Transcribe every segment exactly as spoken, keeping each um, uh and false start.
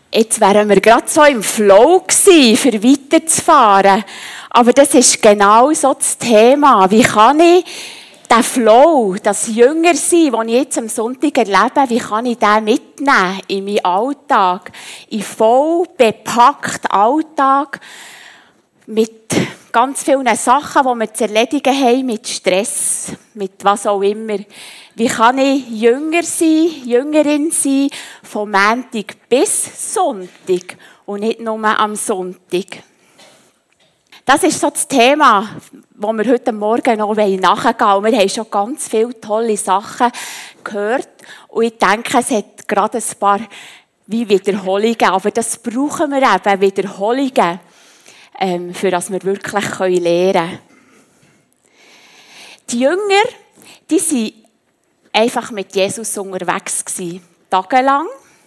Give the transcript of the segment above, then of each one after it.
Jetzt wären wir gerade so im Flow gewesen, für weiterzufahren. Aber das ist genau so das Thema. Wie kann ich den Flow, das Jüngersein, das ich jetzt am Sonntag erlebe, wie kann ich den mitnehmen in meinen Alltag? In voll bepackten Alltag mit ganz vielen Sachen, die wir zu erledigen haben, mit Stress, mit was auch immer. Wie kann ich Jünger sein, Jüngerin sein, von Montag bis Sonntag und nicht nur am Sonntag? Das ist so das Thema, das wir heute Morgen noch nachgehen wollen. Wir haben schon ganz viele tolle Sachen gehört. Und ich denke, es hat gerade ein paar wie Wiederholungen. Aber das brauchen wir eben, Wiederholungen, ähm, für das wir wirklich lernen können. Die Jünger, die sind einfach mit Jesus unterwegs gewesen, tagelang.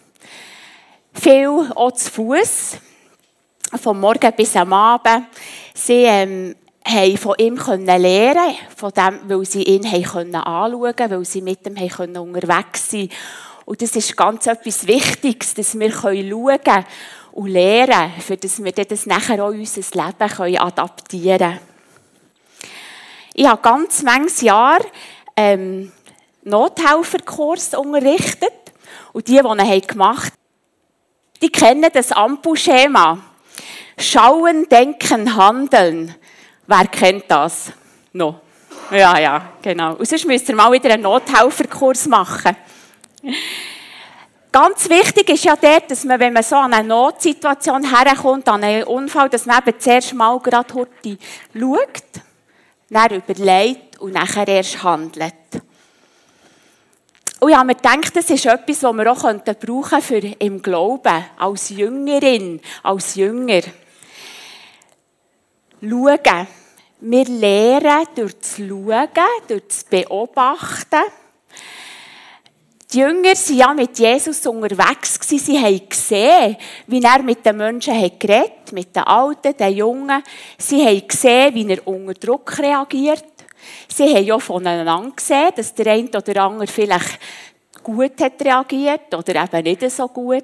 Viel auch zu Fuss, vom Morgen bis am Abend. Sie ähm, haben von ihm lernen, von dem, weil sie ihn haben anschauen konnten, weil sie mit ihm haben unterwegs sein. Und das ist ganz etwas Wichtiges, dass wir schauen können und lernen, für dass wir das nachher auch in unser Leben adaptieren können. Ich habe ganz manches Jahr ähm, Nothelferkurs unterrichtet. Und die, die ihn gemacht haben, die kennen das Ampelschema. Schauen, denken, handeln. Wer kennt das noch? Ja, ja, genau. Und sonst müsst ihr mal wieder einen Nothelferkurs machen. Ganz wichtig ist ja dort, dass man, wenn man so an eine Notsituation herkommt, an einen Unfall, dass man eben zuerst mal gerade heute schaut, dann überlegt und nachher erst handelt. Und ich habe mir gedacht, das ist etwas, was wir auch brauchen könnten für im Glauben, als Jüngerin, als Jünger. Schauen. Wir lernen durch das Schauen, durch das Beobachten. Die Jünger waren ja mit Jesus unterwegs. Sie haben gesehen, wie er mit den Menschen geredet hat, mit den Alten, den Jungen. Sie haben gesehen, wie er unter Druck reagiert. Sie haben ja voneinander gesehen, dass der eine oder andere vielleicht gut hat reagiert oder eben nicht so gut.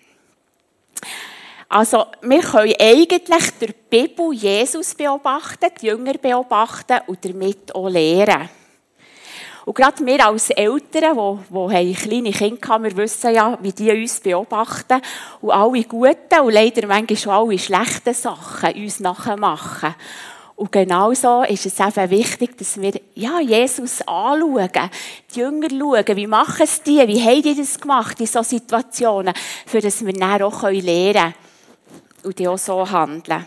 Also, wir können eigentlich durch die Bibel Jesus beobachten, die Jünger beobachten und damit auch lernen. Und gerade wir als Eltern, die, die kleine Kinder haben, wir wissen ja, wie die uns beobachten und alle guten und leider manchmal schon alle schlechten Sachen uns nachmachen. Und genauso ist es eben wichtig, dass wir ja, Jesus anschauen, die Jünger schauen, wie machen es die, wie haben die das gemacht in solchen Situationen, für dass wir dann auch lernen können und die auch so handeln.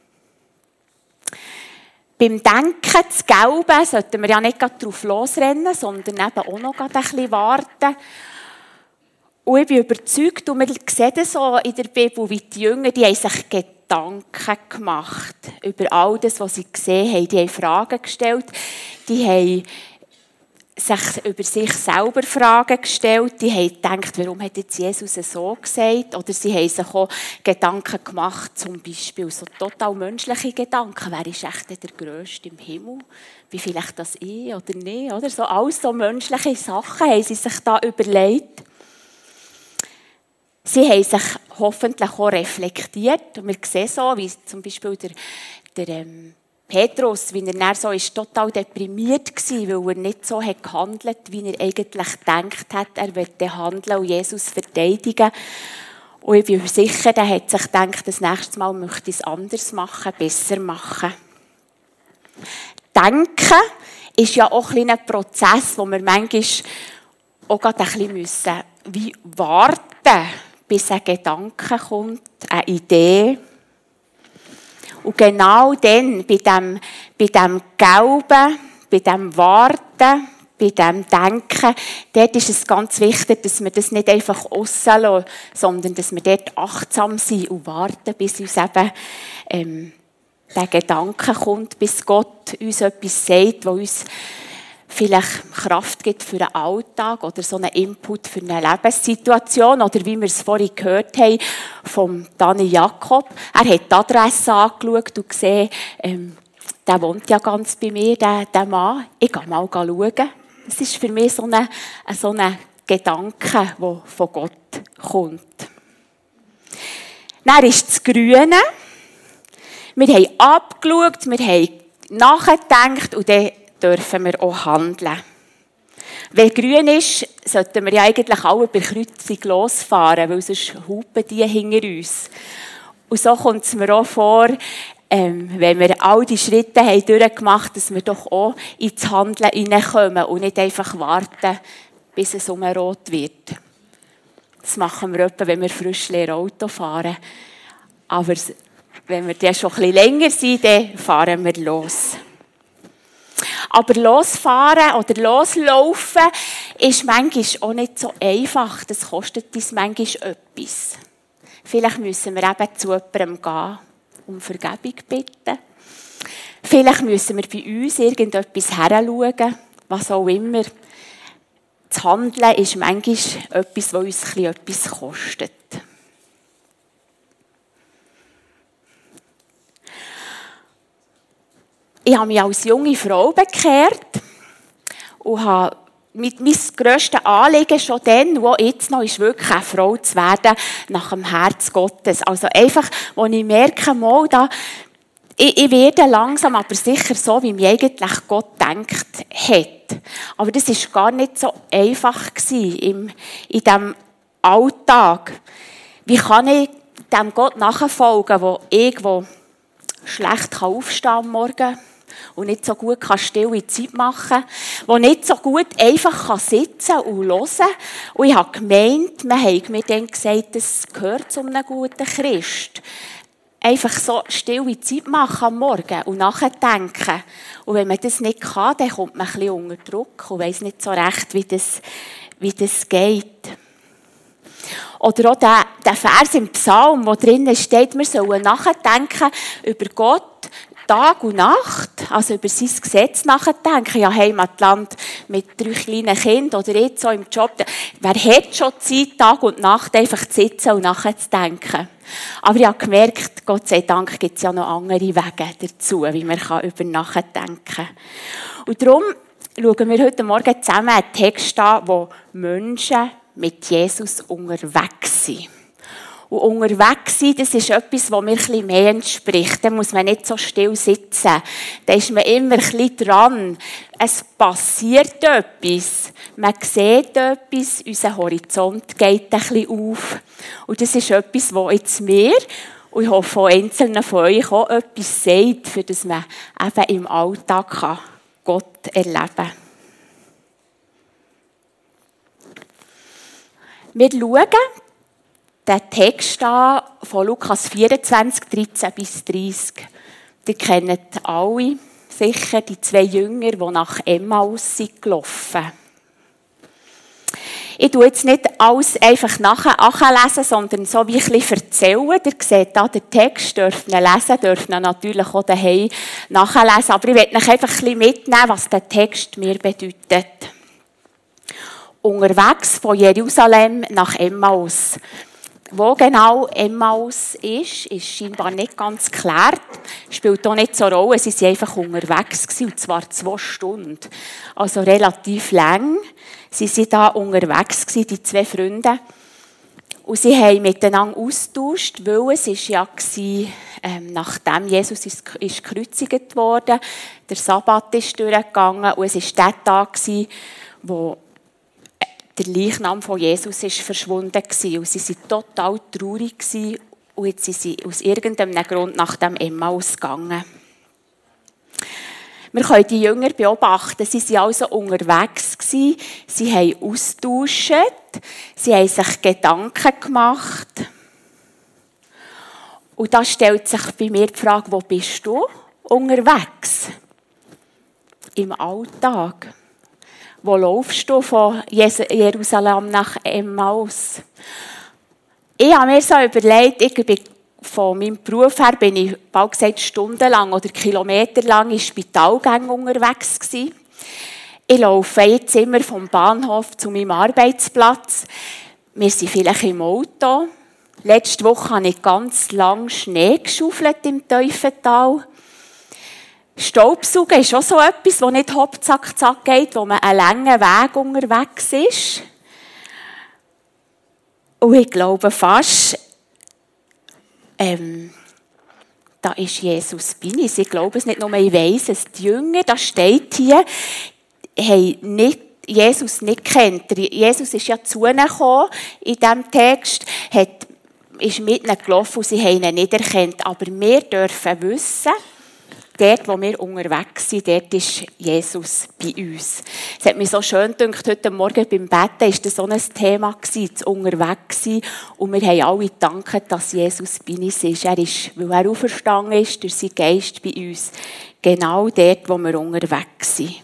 Beim Denken, das Gelbe, sollten wir ja nicht darauf losrennen, sondern eben auch noch ein bisschen warten. Und ich bin überzeugt, und wir sehen das so in der Bibel, wie die Jünger, die haben sich Gedanken gemacht über all das, was sie gesehen haben. Die haben Fragen gestellt, die haben sich über sich selber Fragen gestellt, die haben gedacht, warum hat jetzt Jesus so gesagt? Oder sie haben sich auch Gedanken gemacht, zum Beispiel so total menschliche Gedanken. Wer ist echt der Grösste im Himmel? Wie vielleicht das ich oder nicht? Oder so, alles so menschliche Sachen haben sie sich da überlegt. Sie haben sich hoffentlich auch reflektiert. Und wir sehen so, wie zum Beispiel der, der ähm, Petrus, wie er dann so ist, total deprimiert war, weil er nicht so hat gehandelt, wie er eigentlich gedacht hat, er wollte handeln und Jesus verteidigen. Und ich bin sicher, er hat sich gedacht, das nächste Mal möchte ich es anders machen, besser machen. Denken ist ja auch ein kleiner Prozess, wo wir manchmal auch gerade ein bisschen müssen, wie warten, bis ein Gedanke kommt, eine Idee. Und genau dann, bei dem, bei dem Glauben, bei dem Warten, bei dem Denken, dort ist es ganz wichtig, dass wir das nicht einfach rauslassen, sondern dass wir dort achtsam sind und warten, bis uns eben ähm, der Gedanke kommt, bis Gott uns etwas sagt, was uns vielleicht Kraft gibt für einen Alltag oder so einen Input für eine Lebenssituation. Oder wie wir es vorhin gehört haben vom Dani Jakob. Er hat die Adresse angeschaut und gesehen, ähm, der wohnt ja ganz bei mir, der, der Mann. Ich gehe mal schauen. Das ist für mich so ein so eine Gedanke, der von Gott kommt. Dann ist das Grüne. Wir haben abgeschaut, wir haben nachgedacht und dann dürfen wir auch handeln. Wenn grün ist, sollten wir ja eigentlich alle bei Kreuzung losfahren, weil sonst hupen die hinter uns. Und so kommt es mir auch vor, ähm, wenn wir all die Schritte haben durchgemacht haben, dass wir doch auch ins Handeln hineinkommen und nicht einfach warten, bis es um rot wird. Das machen wir etwa, wenn wir frisch leer Auto fahren. Aber wenn wir dann schon ein bisschen länger sind, dann fahren wir los. Aber losfahren oder loslaufen ist manchmal auch nicht so einfach. Das kostet uns manchmal etwas. Vielleicht müssen wir eben zu jemandem gehen, um Vergebung bitten. Vielleicht müssen wir bei uns irgendetwas heranschauen, was auch immer. Das Handeln ist manchmal etwas, was uns etwas kostet. Ich habe mich als junge Frau bekehrt und habe mit meinem grössten Anliegen schon dann, wo jetzt noch ist, wirklich eine Frau zu werden, nach dem Herz Gottes. Also einfach, wo ich merke, mal, da, ich, ich werde langsam, aber sicher so, wie mir eigentlich Gott gedacht hat. Aber das war gar nicht so einfach im, in diesem Alltag. Wie kann ich dem Gott nachfolgen, wo ich wo schlecht aufstehen am Morgen und nicht so gut stille Zeit machen kann, der nicht so gut einfach sitzen und hören. Und ich habe gemeint, man hat mir dann gesagt, das gehört zu einem guten Christ. Einfach so stille Zeit machen am Morgen und nachdenken. Und wenn man das nicht kann, dann kommt man ein bisschen unter Druck und weiss nicht so recht, wie das, wie das geht. Oder auch der, der Vers im Psalm, wo drinnen steht, wir sollen nachdenken über Gott, Tag und Nacht, also über sein Gesetz nachdenken. Ja, Heimatland mit drei kleinen Kindern oder jetzt so im Job. Wer hat schon Zeit, Tag und Nacht einfach zu sitzen und nachzudenken? Aber ich habe gemerkt, Gott sei Dank gibt es ja noch andere Wege dazu, wie man über nachdenken kann. Und darum schauen wir heute Morgen zusammen einen Text an, wo Menschen mit Jesus unterwegs sind. Und unterwegs sein, das ist etwas, was mir ein bisschen mehr entspricht. Da muss man nicht so still sitzen. Da ist man immer ein bisschen dran. Es passiert etwas. Man sieht etwas. Unser Horizont geht ein bisschen auf. Und das ist etwas, was jetzt mir, und ich hoffe auch einzelnen von euch, auch etwas sagt, für das man eben im Alltag Gott erleben kann. Wir schauen den Text an von Lukas vierundzwanzig, dreizehn bis dreißig. Ihr kennt alle sicher die zwei Jünger, die nach Emmaus sind gelaufen. Ich tue jetzt nicht alles einfach nachlesen, sondern so wie ein bisschen erzählen. Ihr seht hier den Text, dürft ihn lesen, dürft ihn natürlich auch daheim nachlesen. Aber ich werde euch einfach ein bisschen mitnehmen, was der Text mir bedeutet. Unterwegs von Jerusalem nach Emmaus. Wo genau Emmaus ist, ist scheinbar nicht ganz geklärt. Spielt auch nicht so eine Rolle. Sie waren einfach unterwegs gewesen, und zwar zwei Stunden. Also relativ lang. Sie waren da unterwegs gewesen, die zwei Freunde. Und sie haben miteinander austauscht, weil es ist ja war, ähm, nachdem Jesus ist, ist gekreuzigt wurde, der Sabbat ist durchgegangen und es war der Tag, wo der Leichnam von Jesus ist verschwunden war. Und sie waren total traurig und jetzt sind sie aus irgendeinem Grund nach dem Emmaus gegangen. Wir können die Jünger beobachten. Sie waren also unterwegs. Sie haben austauscht. Sie haben sich Gedanken gemacht. Und da stellt sich bei mir die Frage, wo bist du unterwegs? Im Alltag. Wo laufst du von Jerusalem nach Emmaus? Ich habe mir so überlegt, ich bin von meinem Beruf her bin ich bald gesagt stundenlang oder kilometerlang in Spitalgängen unterwegs gewesen. Ich laufe jetzt immer vom Bahnhof zu meinem Arbeitsplatz. Wir sind vielleicht im Auto. Letzte Woche habe ich ganz lang Schnee geschaufelt im Teufental. Staubsaugen ist auch so etwas, das nicht hopp, zack, zack geht, wo man einen langen Weg unterwegs ist. Und ich glaube fast, ähm, da ist Jesus bei uns. Ich glaube es nicht nur, ich weiss es. Die Jünger, das steht hier, haben nicht, Jesus nicht kennt. Jesus ist ja zu ihnen gekommen in diesem Text, hat, ist mit ihnen gelaufen und sie haben ihn nicht erkannt. Aber wir dürfen wissen, dort, wo wir unterwegs sind, dort ist Jesus bei uns. Es hat mich so schön gedacht, heute Morgen beim Betten war das so ein Thema, das unterwegs sein. Und wir haben alle gedankt, dass Jesus bei uns ist. Er ist, weil er auferstanden ist, durch seinen Geist bei uns. Genau dort, wo wir unterwegs sind.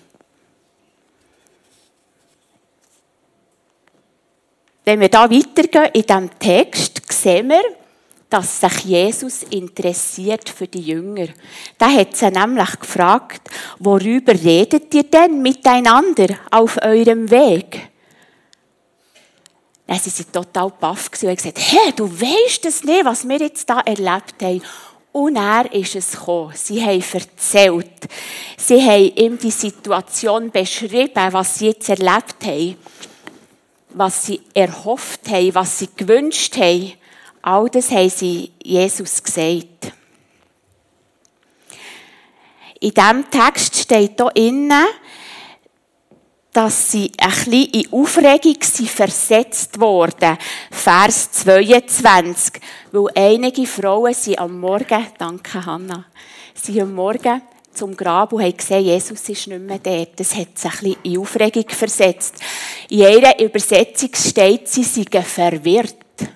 Wenn wir da weitergehen in diesem Text, sehen wir, dass sich Jesus interessiert für die Jünger. Da hat sie nämlich gefragt, worüber redet ihr denn miteinander auf eurem Weg? Dann sind sie total baff und haben gesagt, hey, du weisst es nicht, was wir jetzt da erlebt haben. Und er ist es gekommen. Sie haben erzählt. Sie haben ihm die Situation beschrieben, was sie jetzt erlebt haben. Was sie erhofft haben, was sie gewünscht haben. All das haben sie Jesus gesagt. In diesem Text steht hier innen, dass sie ein bisschen in Aufregung versetzt wurden. Vers zweiundzwanzig. Weil einige Frauen sind am Morgen, danke Hanna, sind am Morgen zum Grab und haben gesehen, Jesus ist nicht mehr dort. Das hat sie ein bisschen in Aufregung versetzt. In ihrer Übersetzung steht, sie seien verwirrt.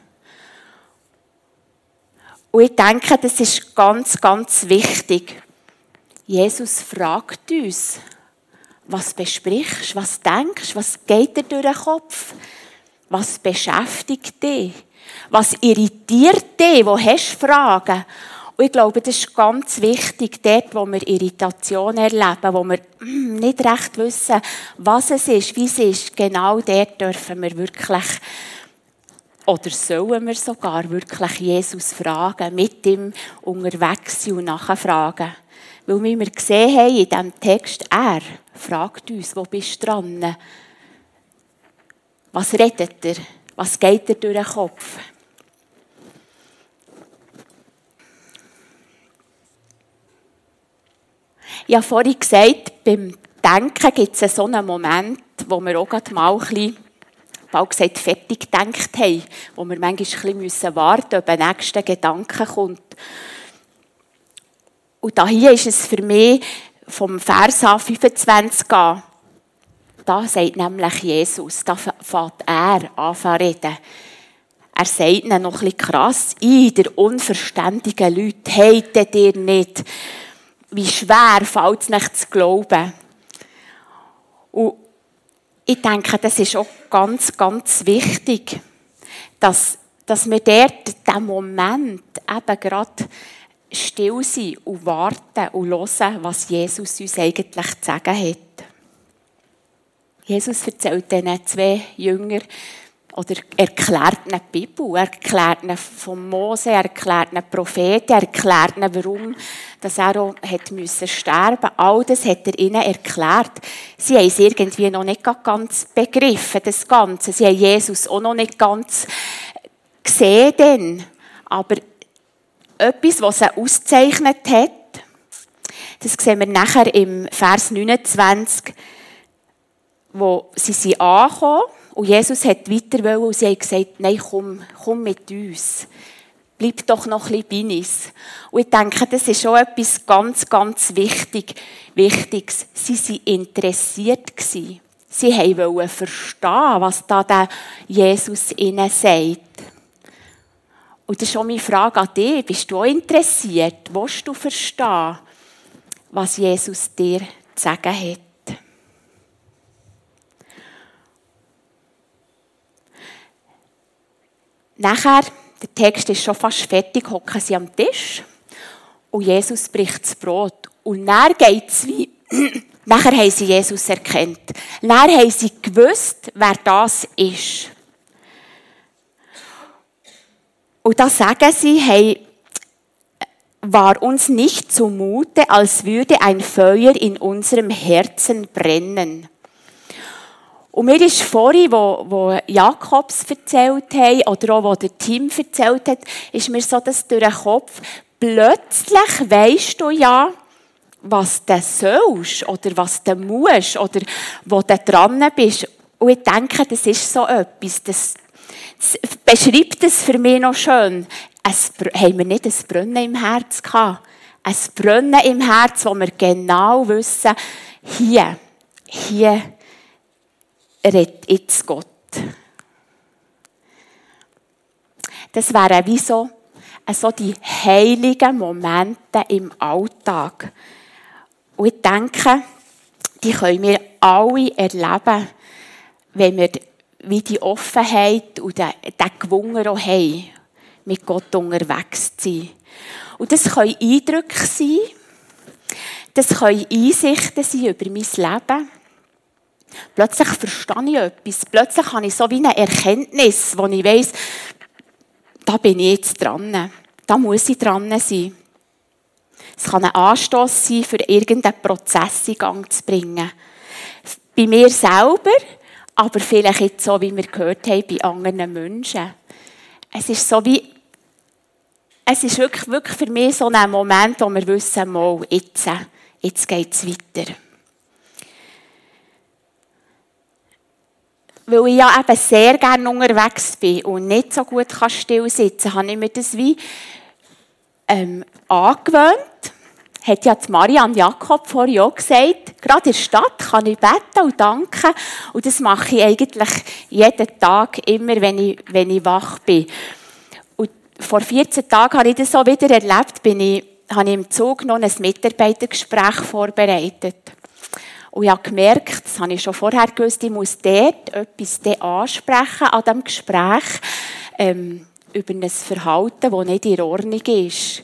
Und ich denke, das ist ganz, ganz wichtig. Jesus fragt uns, was besprichst du, was denkst du, was geht dir durch den Kopf? Was beschäftigt dich? Was irritiert dich? Wo hast du Fragen? Und ich glaube, das ist ganz wichtig, dort, wo wir Irritation erleben, wo wir nicht recht wissen, was es ist, wie es ist, genau dort dürfen wir wirklich, oder sollen wir sogar wirklich Jesus fragen, mit ihm unterwegs sein und nachfragen. Weil wie wir gesehen haben in diesem Text, er fragt uns, wo bist du dran? Was redet er? Was geht dir durch den Kopf? Ich habe vorhin gesagt, beim Denken gibt es so einen Moment, wo wir auch gerade mal ein bisschen, bald gesagt, fertig gedacht haben, wo wir manchmal ein bisschen warten müssen, ob der nächste Gedanke kommt. Und da hier ist es für mich vom Vers an fünfundzwanzig an. Da sagt nämlich Jesus, da fängt er an zu reden. Er sagt ihnen noch ein bisschen krass, «I, der unverständigen Leute, hatet ihr nicht. Wie schwer fällt es nicht zu glauben?» Und ich denke, das ist auch ganz, ganz wichtig, dass, dass wir dort, diesen Moment eben gerade still sind und warten und hören, was Jesus uns eigentlich zu sagen hat. Jesus erzählt diesen zwei Jüngern oder erklärt ihnen die Bibel, er erklärt ihnen von Mose, er erklärt ihnen Propheten, er erklärt ihnen, warum dass er auch hat müssen sterben. All das hat er ihnen erklärt. Sie haben es irgendwie noch nicht ganz begriffen, das Ganze. Sie haben Jesus auch noch nicht ganz gesehen. Dann. Aber etwas, was sie auszeichnet hat, das sehen wir nachher im Vers neunundzwanzig, wo sie sind angekommen und Jesus hat weiter wollen und sie haben gesagt, nein, komm, komm mit uns. Bleib doch noch ein bisschen bei uns. Und ich denke, das ist schon etwas ganz, ganz wichtig, Wichtiges. Sie waren interessiert. Sie wollten verstehen, was da der Jesus ihnen sagt. Und das ist schon meine Frage an dich. Bist du auch interessiert? Willst du verstehen, was Jesus dir zu sagen hat? Nachher, der Text ist schon fast fertig, hocken sie am Tisch und Jesus bricht das Brot. Und dann geht es wie, nachher haben sie Jesus erkannt. Dann haben sie gewusst, wer das ist. Und da sagen sie, hey, war uns nicht zumute, als würde ein Feuer in unserem Herzen brennen. Und mir ist vorhin, wo, wo Jakobs erzählt hat, oder auch wo der Tim erzählt hat, ist mir so das durch den Kopf, plötzlich weisst du ja, was du sollst, oder was du musst, oder wo du dran bist. Und ich denke, das ist so etwas, das, das beschreibt es für mich noch schön. Es, haben wir nicht ein Brennen im Herz gehabt? Ein Brennen im Herz, wo wir genau wissen, hier, hier redet jetzt Gott. Das wären wie so, so die heiligen Momente im Alltag. Und ich denke, die können wir alle erleben, wenn wir wie die Offenheit und den, den Gewunger auch haben, mit Gott unterwegs zu sein. Und das können Eindrücke sein, das können Einsichten sein über mein Leben. Plötzlich verstehe ich etwas, plötzlich habe ich so wie eine Erkenntnis, wo ich weiss, da bin ich jetzt dran, da muss ich dran sein. Es kann ein Anstoss sein, für irgendeinen Prozess in Gang zu bringen. Bei mir selber, aber vielleicht jetzt so, wie wir gehört haben, bei anderen Menschen. Es ist so wie, es ist wirklich, wirklich für mich so ein Moment, wo wir wissen, mal, jetzt, jetzt geht es weiter. Weil ich ja eben sehr gerne unterwegs bin und nicht so gut still sitzen kann, habe ich mir das wie ähm, angewöhnt. Hat ja die Marianne Jakob vorhin auch gesagt, gerade in der Stadt kann ich beten und danken. Und das mache ich eigentlich jeden Tag, immer wenn ich, wenn ich wach bin. Und vor vierzehn Tagen habe ich das so wieder erlebt, bin ich, habe ich im Zug noch ein Mitarbeitergespräch vorbereitet. Und ich habe gemerkt, das habe ich schon vorher gewusst, ich muss dort etwas ansprechen an diesem Gespräch ähm, über ein Verhalten, das nicht in Ordnung ist.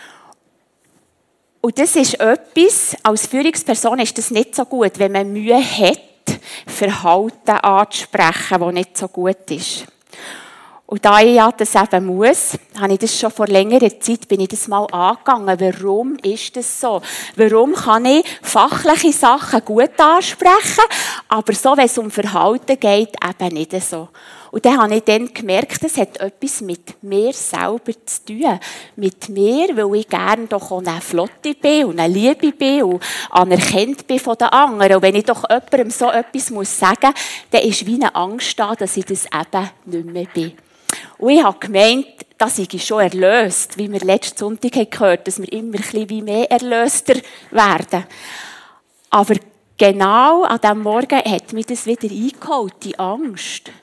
Und das ist etwas, als Führungsperson ist das nicht so gut, wenn man Mühe hat, Verhalten anzusprechen, das nicht so gut ist. Und da ich ja das eben muss, habe ich das schon vor längerer Zeit, bin ich das mal angegangen. Warum ist das so? Warum kann ich fachliche Sachen gut ansprechen, aber so, wenn es um Verhalten geht, eben nicht so. Und dann habe ich dann gemerkt, es hat etwas mit mir selber zu tun. Mit mir, weil ich gerne doch auch eine Flotte bin und eine Liebe bin und anerkannt bin von den anderen. Und wenn ich doch jemandem so etwas muss sagen muss, dann ist wie eine Angst da, dass ich das eben nicht mehr bin. Und ich habe gemeint, dass ich schon erlöst, wie wir letzten Sonntag gehört haben, dass wir immer ein bisschen wie mehr erlöster werden. Aber genau an diesem Morgen hat mich das wieder eingeholt, die Angst.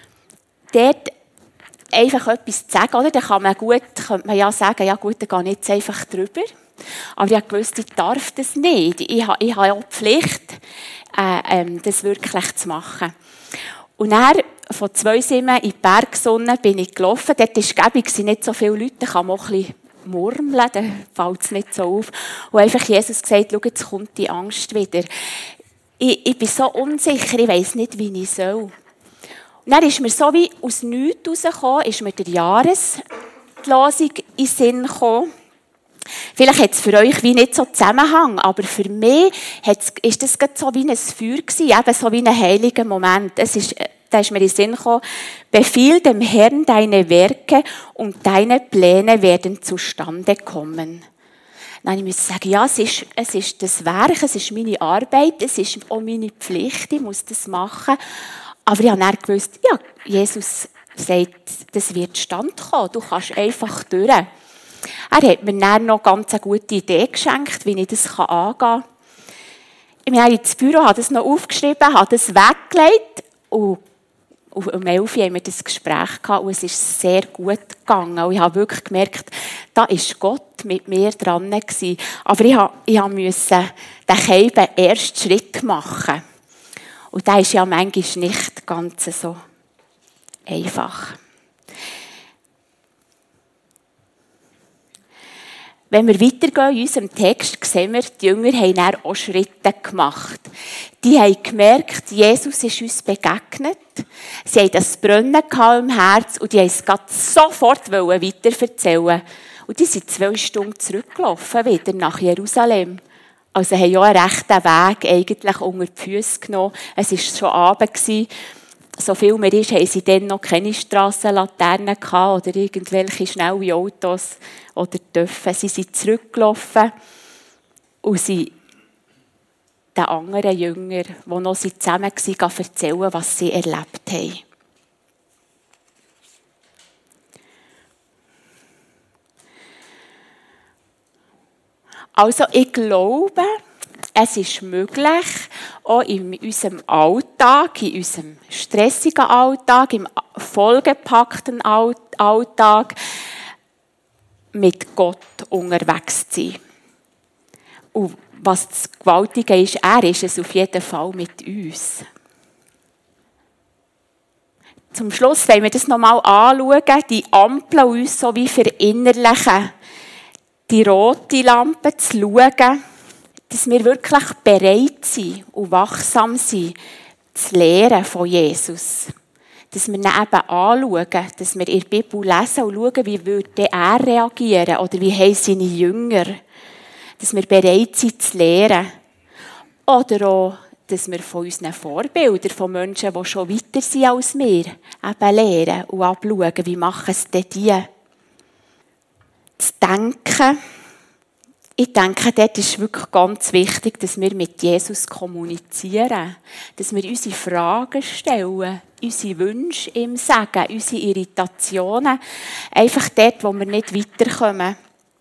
Dort einfach etwas zu sagen, oder? Dann kann man gut, könnte man ja sagen, ja gut, dann gehe ich jetzt einfach drüber. Aber ich habe gewusst, ich darf das nicht. Ich habe, ich habe auch die Pflicht, äh, ähm, das wirklich zu machen. Und dann, von zwei Simmen in die Bergsonne bin ich gelaufen. Dort war es nicht so viele Leute, da kann man auch ein bisschen murmeln, dann fällt es nicht so auf. Und einfach Jesus gesagt, schau, jetzt kommt die Angst wieder. Ich, ich bin so unsicher, ich weiss nicht, wie ich soll. Und dann ist mir so wie aus nichts rausgekommen, ist mir die Jahreslosung in den Sinn gekommen. Vielleicht hat es für euch wie nicht so Zusammenhang, aber für mich ist das so wie ein Feuer gewesen, eben so wie ein heiliger Moment. Es ist, da ist mir in den Sinn gekommen, befiehl dem Herrn deine Werke und deine Pläne werden zustande kommen. Dann musste ich sagen, ja, es ist, es ist das Werk, es ist meine Arbeit, es ist auch meine Pflicht, ich muss das machen. Aber ich habe dann gewusst, ja, Jesus sagt, das wird Stand kommen, du kannst einfach durch. Er hat mir dann noch ganz eine gute Idee geschenkt, wie ich das angehen kann. Ich bin dann ins Büro, habe das noch aufgeschrieben, habe das weggelegt und um elf Uhr haben wir das Gespräch gehabt und es ist sehr gut gegangen. Und ich habe wirklich gemerkt, da war Gott mit mir dran gewesen. Aber ich, habe, ich musste den Keiben ersten Schritt machen. Und das ist ja manchmal nicht ganz so einfach. Wenn wir weitergehen in unserem Text, sehen wir, die Jünger haben dann auch Schritte gemacht. Die haben gemerkt, Jesus ist uns begegnet. Sie haben das Brennen im Herz und die haben es sofort weiterverzählen. Und die sind zwei Stunden zurückgelaufen, wieder nach Jerusalem. Also haben ja einen rechten Weg eigentlich unter die Füße genommen. Es war schon Abend. So viel mehr ist, haben sie dann noch keine Strassenlaternen gehabt oder irgendwelche schnelle Autos oder Töpfe. Sie sind zurückgelaufen und sie den anderen Jüngern, die noch zusammen waren, erzählen, was sie erlebt haben. Also ich glaube, es ist möglich, auch in unserem Alltag, in unserem stressigen Alltag, im vollgepackten Alltag, mit Gott unterwegs zu sein. Und was das Gewaltige ist, er ist es auf jeden Fall mit uns. Zum Schluss wollen wir das nochmal anschauen, die Ampel uns so wie verinnerlichen, die rote Lampe zu schauen, dass wir wirklich bereit sind und wachsam sind, zu lernen von Jesus. Dass wir ihn eben anschauen, dass wir in der Bibel lesen und schauen, wie würde er reagieren oder wie haben seine Jünger. Dass wir bereit sind zu lernen. Oder auch, dass wir von unseren Vorbildern, von Menschen, die schon weiter sind als wir, eben lernen und abschauen, wie machen es denn die. Zu denken, ich denke, dort ist wirklich ganz wichtig, dass wir mit Jesus kommunizieren, dass wir unsere Fragen stellen, unsere Wünsche ihm sagen, unsere Irritationen, einfach dort, wo wir nicht weiterkommen.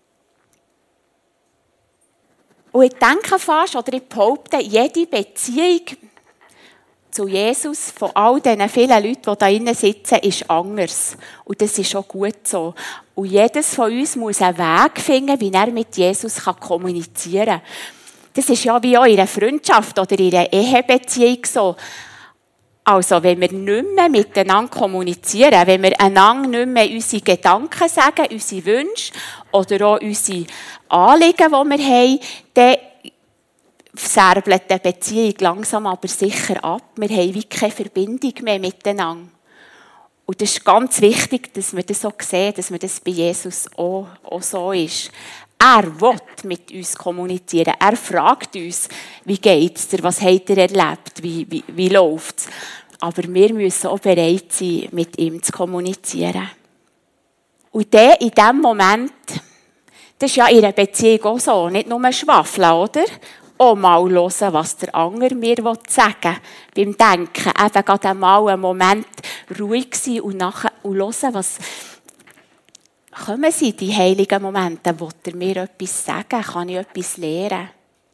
Und ich denke fast, oder ich behaupte, jede Beziehung zu Jesus von all diesen vielen Leuten, die da drinnen sitzen, ist anders. Und das ist auch gut so. Und jedes von uns muss einen Weg finden, wie er mit Jesus kommunizieren kann. Das ist ja wie auch in einer Freundschaft oder in einer Ehebeziehung so. Also, wenn wir nicht mehr miteinander kommunizieren, wenn wir einander nicht mehr unsere Gedanken sagen, unsere Wünsche oder auch unsere Anliegen, die wir haben, dann särbelt die Beziehung langsam aber sicher ab. Wir haben wie keine Verbindung mehr miteinander. Und das ist ganz wichtig, dass wir das so sehen, dass wir das bei Jesus auch, auch so ist. Er will mit uns kommunizieren. Er fragt uns, wie geht es dir, was habt ihr erlebt, wie, wie, wie läuft es. Aber wir müssen auch bereit sein, mit ihm zu kommunizieren. Und dann in dem Moment, das ist ja in einer Beziehung auch so, nicht nur schwafeln, oder? Auch mal hören, was der andere mir sagen will. Beim Denken, eben gerade einmal einen Moment ruhig sein und, nachher, und hören, was kommen sie, die heiligen Momente. Will er mir etwas sagen? Kann ich etwas lernen?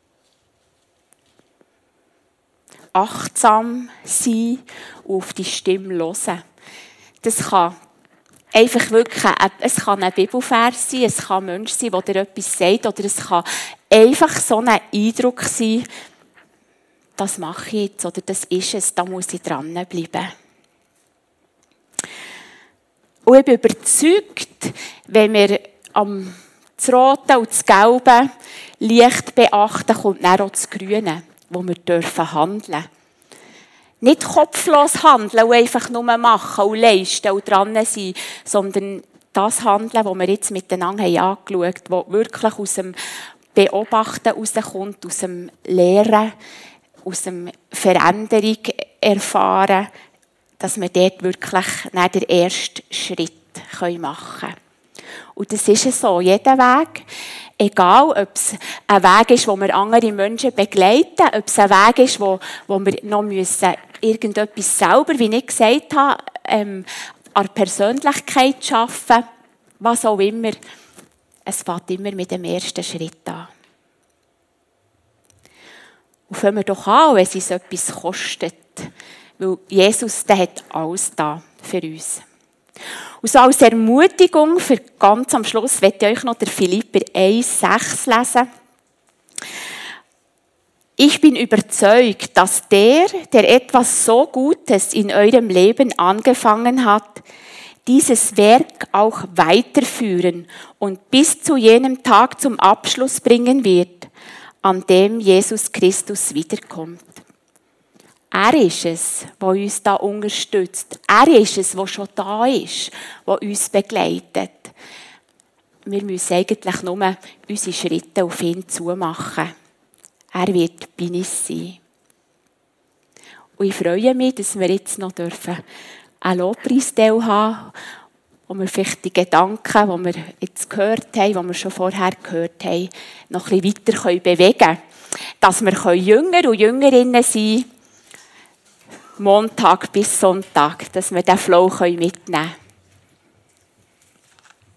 Achtsam sein und auf die Stimme hören. Das kann einfach wirklich, es kann ein Bibelvers sein, es kann ein Mensch sein, der dir etwas sagt, oder es kann einfach so ein Eindruck sein, das mache ich jetzt, oder das ist es, da muss ich dranbleiben. Und ich bin überzeugt, wenn wir am das Rote und das Gelbe Licht beachten, kommt dann auch das Grüne, wo wir dürfen handeln. Nicht kopflos handeln und einfach nur machen und leisten und dran sein, sondern das Handeln, das wir jetzt miteinander haben angeschaut haben, das wirklich aus dem Beobachten herauskommt, aus dem Lehren, aus dem Veränderung erfahren, dass wir dort wirklich den ersten Schritt machen können. Und das ist so, jeder Weg, egal ob es ein Weg ist, wo wir andere Menschen begleiten, ob es ein Weg ist, wo, wo wir noch müssen, irgendetwas selber, wie ich gesagt habe, ähm, an der Persönlichkeit schaffen, was auch immer. Es fängt immer mit dem ersten Schritt an. Und fangen wir doch an, wenn es uns etwas kostet. Weil Jesus, der hat alles da für uns. Und so als Ermutigung für ganz am Schluss möchte ich euch noch der Philipper eins sechs lesen. Ich bin überzeugt, dass der, der etwas so Gutes in eurem Leben angefangen hat, dieses Werk auch weiterführen und bis zu jenem Tag zum Abschluss bringen wird, an dem Jesus Christus wiederkommt. Er ist es, der uns da unterstützt. Er ist es, der schon da ist, der uns begleitet. Wir müssen eigentlich nur unsere Schritte auf ihn zumachen. Er wird bei uns sein. Und ich freue mich, dass wir jetzt noch dürfen einen Lobpreisteil haben, wo wir vielleicht die Gedanken, die wir jetzt gehört haben, die wir schon vorher gehört haben, noch ein bisschen weiter bewegen können. Dass wir Jünger und Jüngerinnen sein können, Montag bis Sonntag, dass wir diesen Flow mitnehmen können.